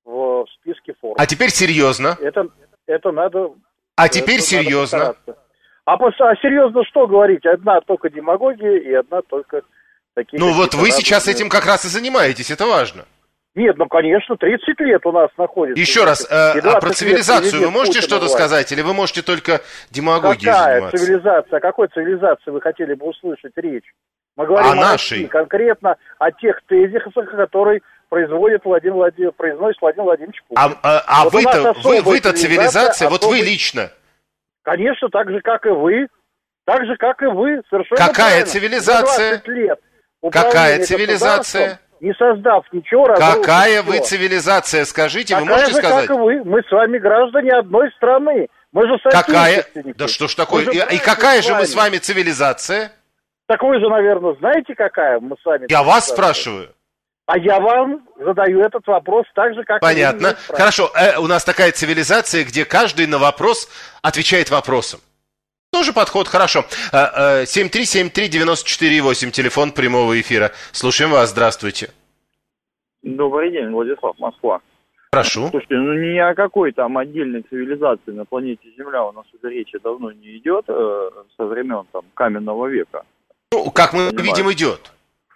в списке Forbes. А теперь серьезно. Это, это надо... А теперь серьезно. А, а серьезно что говорить? Одна только демагогия и одна только такие... Ну вот вы сейчас этим как раз и занимаетесь, это важно. Нет, ну конечно, тридцать лет у нас находится. Еще раз, э, а про цивилизацию вы можете что-то сказать, или вы можете только демагогией Какая заниматься? Какая цивилизация? О какой цивилизации вы хотели бы услышать речь? Мы говорим о, о нашей. России, конкретно о тех тезисах, которые производит Владимир Владимирович, произносит Владимир Владимирович Путин. А, а, а вот вы-то, вы, вы-то цивилизация, особый... вот вы лично. Конечно, так же, как и вы. Так же, как и вы. Совершенно Какая правильно. цивилизация? двадцать лет Какая цивилизация? Не создав ничего. Какая вы цивилизация, скажите, Такая вы можете же, сказать? как и вы. Мы с вами граждане одной страны. Мы же Какая? Да что ж такое? И, и какая же мы с вами цивилизация? Так вы же, наверное, знаете, какая мы с вами... Я вас спрашиваю. А я вам задаю этот вопрос так же, как Понятно. и вы. Хорошо. Э, у нас такая цивилизация, где каждый на вопрос отвечает вопросом. Тоже подход, хорошо. семь три семь три девяносто четыре восемь, телефон прямого эфира. Слушаем вас, здравствуйте. Добрый день, Владислав, Москва. Прошу. Слушайте, ну ни о какой там отдельной цивилизации на планете Земля у нас уже речи давно не идет, э, со времен там каменного века. Ну, как мы Понимаете? видим, идет.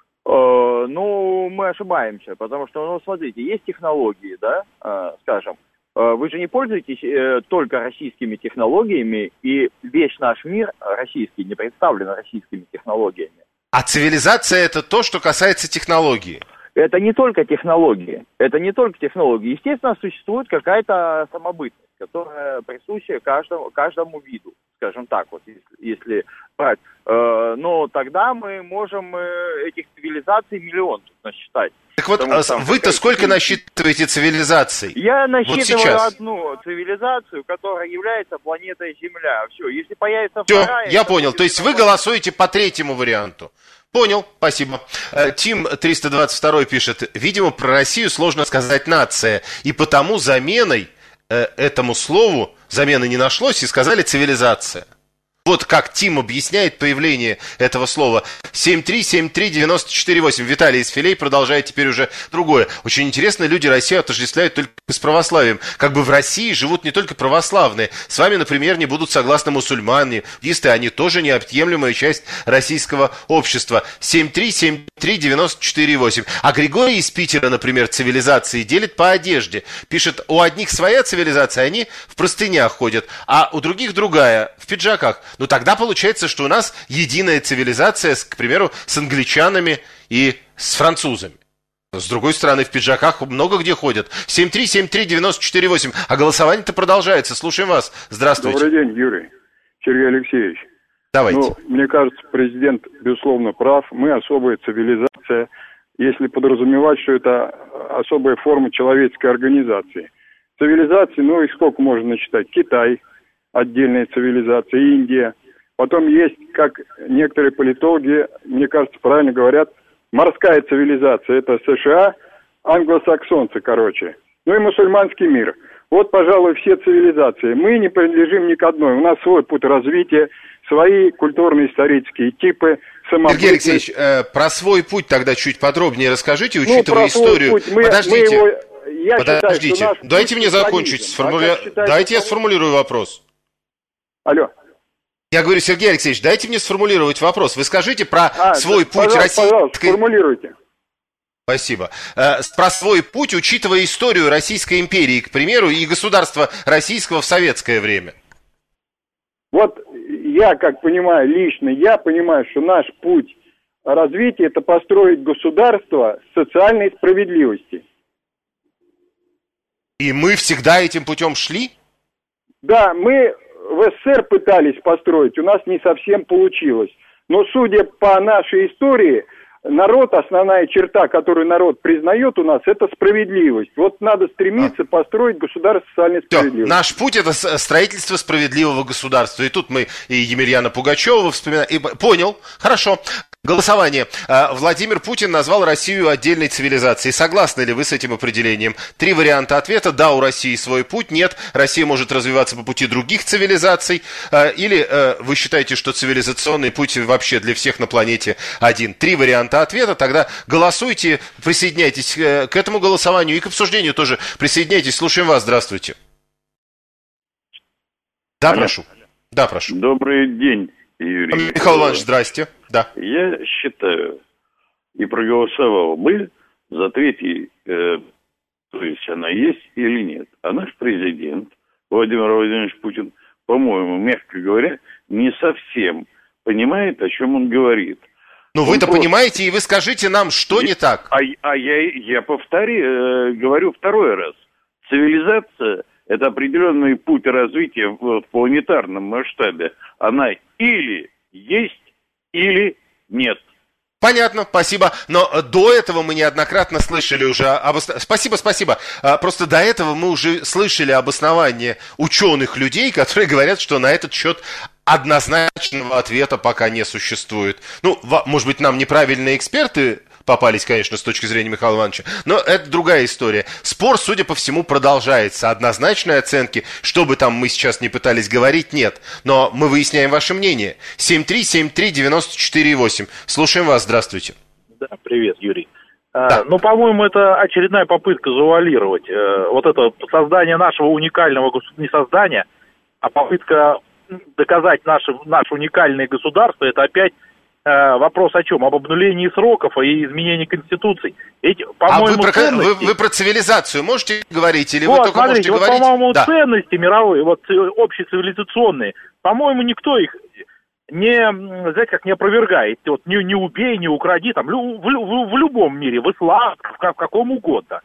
Э, ну, мы ошибаемся, потому что, ну, смотрите, есть технологии, да, э, скажем, э, вы же не пользуетесь э, только российскими технологиями, и весь наш мир российский не представлен российскими технологиями. А цивилизация — это то, что касается технологии. Это не только технологии, это не только технологии. Естественно, существует какая-то самобытность, которая присуща каждому, каждому виду, скажем так, вот, если, если брать. Э, но тогда мы можем э, этих цивилизаций миллион тут насчитать. Так вот, а, вы-то сколько насчитываете цивилизаций? Я насчитываю вот одну цивилизацию, которая является планетой Земля. Все, если появится Все, вторая... я понял. То есть вы голосуете по третьему варианту. Понял, спасибо. Тим триста двадцать два пишет, видимо, про Россию сложно сказать нация, и потому заменой э, этому слову, замены не нашлось, и сказали цивилизация. Вот как Тим объясняет появление этого слова. семь три семь три девяносто четыре восемь. Виталий из Филей продолжает теперь уже другое. Очень интересно, люди Россию отождествляют только с православием. Как бы в России живут не только православные. С вами, например, не будут согласны мусульмане, буддисты, они тоже неотъемлемая часть российского общества. семь три семь три девяносто четыре восемь. А Григорий из Питера, например, цивилизации делит по одежде. Пишет, у одних своя цивилизация, они в простынях ходят, а у других другая, в пиджаках. Ну, тогда получается, что у нас единая цивилизация, к примеру, с англичанами и с французами. С другой стороны, в пиджаках много где ходят. семь три семь три девяносто четыре восемь. А голосование-то продолжается. Слушаем вас. Здравствуйте. Добрый день, Юрий. Сергей Алексеевич. Давайте. Ну, мне кажется, президент, безусловно, прав. Мы особая цивилизация, если подразумевать, что это особая форма человеческой организации. Цивилизации, ну, их сколько можно насчитать? Китай. Отдельная цивилизация, Индия. Потом есть, как некоторые политологи, мне кажется, правильно говорят, морская цивилизация. Это США, англосаксонцы, короче. Ну и мусульманский мир. Вот, пожалуй, все цивилизации. Мы не принадлежим ни к одной. У нас свой путь развития, свои культурно-исторические типы, самобытность. Сергей Алексеевич, э, про свой путь тогда чуть подробнее расскажите, учитывая ну, историю. Путь. Мы, Подождите, мы его, я подождите. Считаю, Дайте мне закончить. Сформули... А Дайте я сформулирую вопрос. Алло. Я говорю, Сергей Алексеевич, дайте мне сформулировать вопрос. Вы скажите про а, свой да, путь пожалуйста, российской... Пожалуйста, сформулируйте. Спасибо. Э, про свой путь, учитывая историю Российской империи, к примеру, и государства российского в советское время. Вот я, как понимаю, лично я понимаю, что наш путь развития – это построить государство социальной справедливости. И мы всегда этим путем шли? Да, мы в СССР пытались построить, у нас не совсем получилось. Но судя по нашей истории, народ, основная черта, которую народ признает у нас, это справедливость. Вот надо стремиться а. построить государство социальной справедливости. Все. Наш путь – это строительство справедливого государства. И тут мы и Емельяна Пугачева вспоминаем. И... Понял, хорошо. Голосование. Владимир Путин назвал Россию отдельной цивилизацией. Согласны ли вы с этим определением? Три варианта ответа. Да, у России свой путь. Нет, Россия может развиваться по пути других цивилизаций. Или вы считаете, что цивилизационный путь вообще для всех на планете один? Три варианта ответа. Тогда голосуйте, присоединяйтесь к этому голосованию и к обсуждению тоже. Присоединяйтесь. Слушаем вас. Здравствуйте. Да, Алло. прошу. Да, прошу. Добрый день, Юрий. Михаил Иванович, здрасте. Да. Я считаю и проголосовал бы за третий, э, то есть она есть или нет. А наш президент Владимир Владимирович Путин, по-моему, мягко говоря, не совсем понимает, о чем он говорит. Ну вы-то просто... понимаете, и вы скажите нам, что и... не так. А, а я, я повторю, э, говорю второй раз. Цивилизация – это определенный путь развития в, в планетарном масштабе. Она или есть, или нет. Понятно, спасибо. Но до этого мы неоднократно слышали уже об... Спасибо, спасибо. Просто до этого мы уже слышали обоснование ученых людей, которые говорят, что на этот счет однозначного ответа пока не существует. Ну, может быть, нам неправильные эксперты попались, конечно, с точки зрения Михаила Ивановича, но это другая история. Спор, судя по всему, продолжается. Однозначной оценки, что бы там мы сейчас не пытались говорить, нет. Но мы выясняем ваше мнение. семь три семь три девять четыре восемь. Слушаем вас, здравствуйте. Да, привет, Юрий. Да. А, ну, по-моему, это очередная попытка завуалировать э, вот это создание нашего уникального, не создания, а попытка доказать наше, наше уникальное государство, это опять вопрос о чем? Об обнулении сроков и изменении Конституции. Эти, а вы про, ценности... вы, вы про цивилизацию можете говорить? Или вот, вы только смотрите, можете вот, говорить? По-моему, да. ценности мировые, вот общецивилизационные, по-моему, никто их не, знаете, как не опровергает. Вот, не, не убей, не укради, там, в, в, в любом мире, в ислам, в, в каком угодно.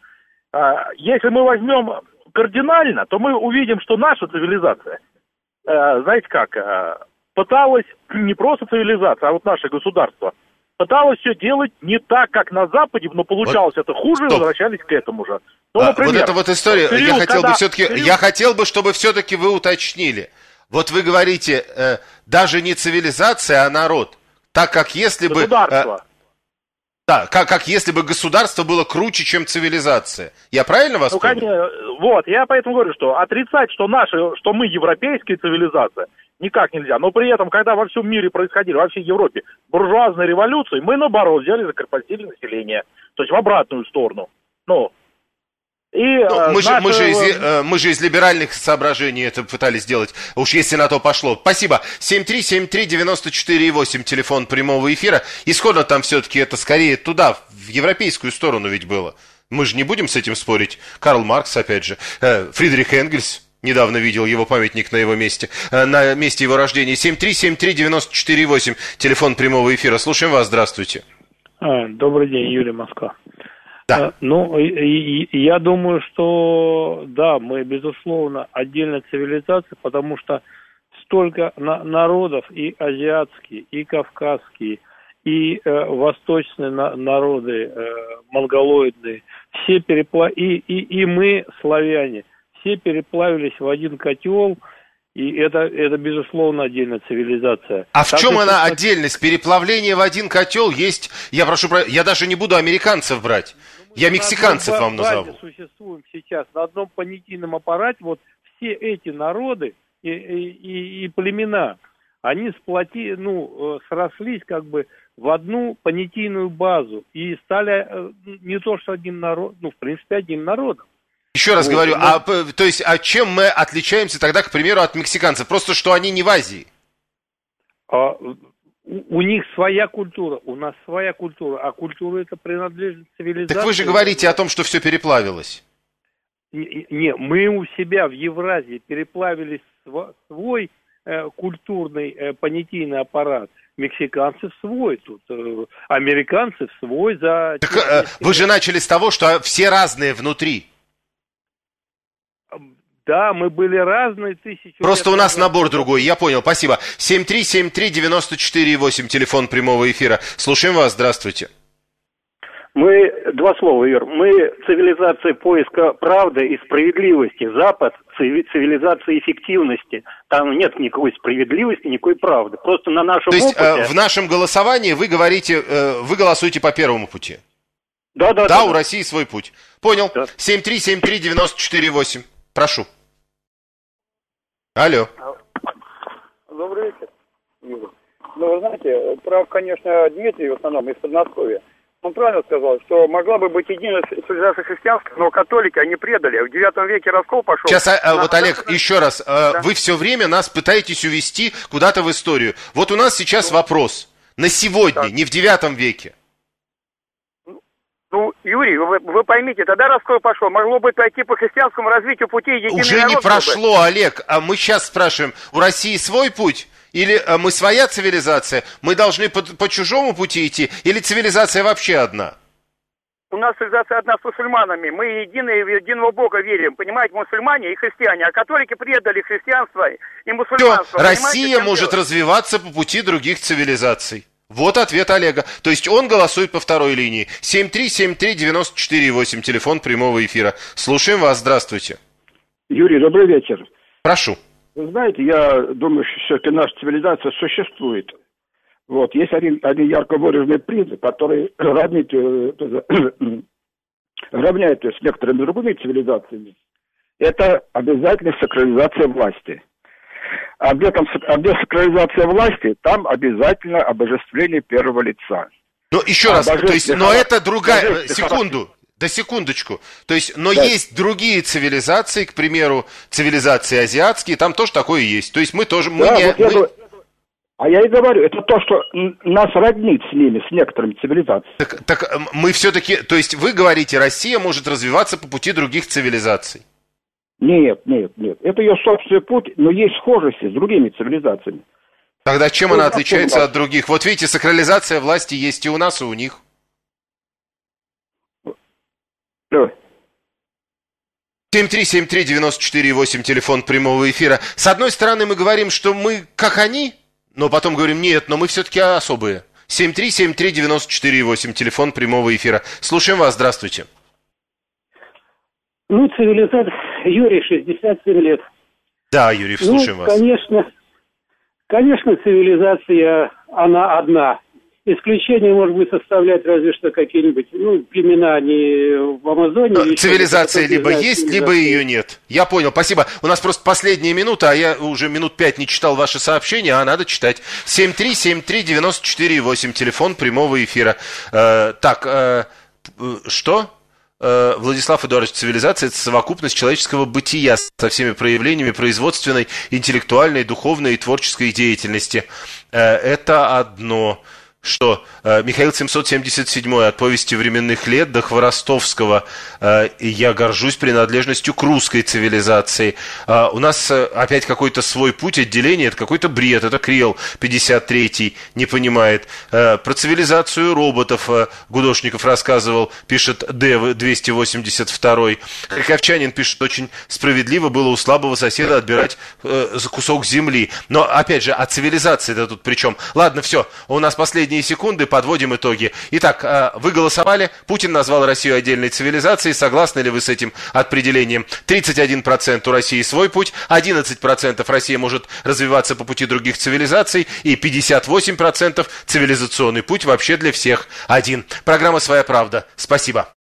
Если мы возьмем кардинально, то мы увидим, что наша цивилизация, знаете как... пыталась не просто цивилизация, а вот наше государство, пыталось все делать не так, как на Западе, но получалось вот. это хуже, и возвращались к этому же. Ну, а, например, вот эта вот история, период, я хотел когда... бы все-таки, период... я хотел бы, чтобы все-таки вы уточнили. Вот вы говорите, э, даже не цивилизация, а народ. Так как если бы... Государство. Э, да, как, как если бы государство было круче, чем цивилизация. Я правильно вас ну, понял? Конечно, вот, я поэтому говорю, что отрицать, что, наши, что мы европейская цивилизация, никак нельзя. Но при этом, когда во всем мире происходили, во всей Европе, буржуазные революции, мы, наоборот, взяли, закрепостили население. То есть в обратную сторону. Ну, и, ну, мы, наши... же, мы, же из, мы же из либеральных соображений это пытались сделать, уж если на то пошло. Спасибо. семь три семь три девять четыре восемь, телефон прямого эфира. Исходно там все-таки это скорее туда, в европейскую сторону ведь было. Мы же не будем с этим спорить. Карл Маркс, опять же, Фридрих Энгельс. Недавно видел его памятник на его месте, на месте его рождения. семь три семь три девять четыре восемь, телефон прямого эфира. Слушаем вас, здравствуйте. А, добрый день, Юрий, Москва. Да. А, ну, и, и, я думаю, что да, мы, безусловно, отдельная цивилизация, потому что столько на, народов, и азиатские, и кавказские, и э, восточные на, народы, э, монголоидные, все перепла... и, и, и мы, славяне, все переплавились в один котел, и это, это безусловно, отдельная цивилизация. А в так чем что... она отдельность? Переплавление в один котел есть... Я прошу, я даже не буду американцев брать. Я мексиканцев на вам назову. Существуем сейчас на одном понятийном аппарате. Вот все эти народы и, и, и, и племена, они сплоти, ну, срослись как бы в одну понятийную базу и стали не то что одним народом, ну, в принципе, одним народом. Еще раз вот, говорю, ну, а, то есть, а чем мы отличаемся тогда, к примеру, от мексиканцев? Просто, что они не в Азии. А, у них своя культура, у нас своя культура, а культура это принадлежит цивилизации. Так вы же говорите о том, что все переплавилось. Не, не, мы у себя в Евразии переплавили свой э, культурный э, понятийный аппарат. Мексиканцы в свой, тут э, американцы в свой. За... Так, э, вы же начали с того, что все разные внутри. Да, мы были разные тысячи. Просто у нас набор другой, я понял, спасибо. семь три семь три девяносто четыре восемь, телефон прямого эфира. Слушаем вас, здравствуйте. Мы, два слова, Юр, мы цивилизация поиска правды и справедливости. Запад цивилизация эффективности. Там нет никакой справедливости, никакой правды. Просто на нашем То есть опыте... э, в нашем голосовании вы говорите, э, вы голосуете по первому пути? Да, да, да. Да, у да. России свой путь. Понял. Да. семь три семь три девяносто четыре восемь. Прошу. Алло. Добрый вечер, Юрий. Ну, вы знаете, прав, конечно, Дмитрий в основном из Подмосковья. Он правильно сказал, что могла бы быть единая цивилизация христианская, но католики, они предали. В девятом веке раскол пошел. Сейчас, а, на... вот, Олег, еще раз. Да. Вы все время нас пытаетесь увести куда-то в историю. Вот у нас сейчас ну, вопрос. На сегодня, так. не в девятом веке. Ну, Юрий, вы, вы поймите, тогда раскол пошел. Могло бы пойти по христианскому развитию пути единый Уже народ не прошло, бы. Олег. А мы сейчас спрашиваем, у России свой путь? Или а, мы своя цивилизация? Мы должны по, по чужому пути идти? Или цивилизация вообще одна? У нас цивилизация одна с мусульманами. Мы единые, в единого Бога верим. Понимаете, мусульмане и христиане. А католики предали христианство и мусульманство. Все, Россия может делать? развиваться по пути других цивилизаций. Вот ответ Олега. То есть он голосует по второй линии. семь три семь три девяносто четыре восемь, телефон прямого эфира. Слушаем вас, здравствуйте. Юрий, добрый вечер. Прошу. Вы знаете, я думаю, что все-таки наша цивилизация существует. Вот, есть один, один ярко выраженный принцип, который равняет, равняет с некоторыми другими цивилизациями. Это обязательно сакрализация власти. А где, там, а где сакрализация власти, там обязательно обожествление первого лица. Ну, еще раз, то есть, но это другая... Секунду, да секундочку. То есть, но да. есть другие цивилизации, к примеру, цивилизации азиатские, там тоже такое есть. То есть, мы тоже... Мы да, не, вот мы... я говорю, а я и говорю, это то, что нас роднит с ними, с некоторыми цивилизациями. Так, так мы все-таки... То есть, вы говорите, Россия может развиваться по пути других цивилизаций? Нет, нет, нет. Это ее собственный путь, но есть схожести с другими цивилизациями. Тогда чем она отличается от других? Вот видите, сакрализация власти есть и у нас, и у них. семь три семь три девяносто четыре восемь, телефон прямого эфира. С одной стороны, мы говорим, что мы как они, но потом говорим, нет, но мы все-таки особые. семь три семь три девяносто четыре восемь, телефон прямого эфира. Слушаем вас, здравствуйте. Ну, цивилизация... Юрий, шестьдесят семь лет. Да, Юрий, слушаем ну, вас. Конечно, конечно, цивилизация, она одна. Исключение, может быть, составлять разве что какие-нибудь, ну, племена не в Амазонии. Цивилизация либо есть, либо ее нет. Я понял, спасибо. У нас просто последняя минута, а я уже минут пять не читал ваши сообщения, а надо читать. семь три семь три девяносто четыре восемь, телефон прямого эфира. Э, так, э, что? Владислав Эдуардович, цивилизация – это совокупность человеческого бытия со всеми проявлениями производственной, интеллектуальной, духовной и творческой деятельности. Это одно. Что? Михаил семьсот семьдесят семь от повести временных лет до Хворостовского. Я горжусь принадлежностью к русской цивилизации. У нас опять какой-то свой путь отделения. Это какой-то бред. Это Крел пятьдесят третий не понимает. Про цивилизацию роботов Гудошников рассказывал. Пишет Д двести восемьдесят два. Харьковчанин пишет, очень справедливо было у слабого соседа отбирать за кусок земли. Но опять же, а цивилизация-то тут при чем? Ладно, все. У нас последний секунды, подводим итоги. Итак, вы голосовали, Путин назвал Россию отдельной цивилизацией, согласны ли вы с этим определением? тридцать один процент у России свой путь, одиннадцать процентов Россия может развиваться по пути других цивилизаций и пятьдесят восемь процентов цивилизационный путь вообще для всех один. Программа «Своя правда». Спасибо.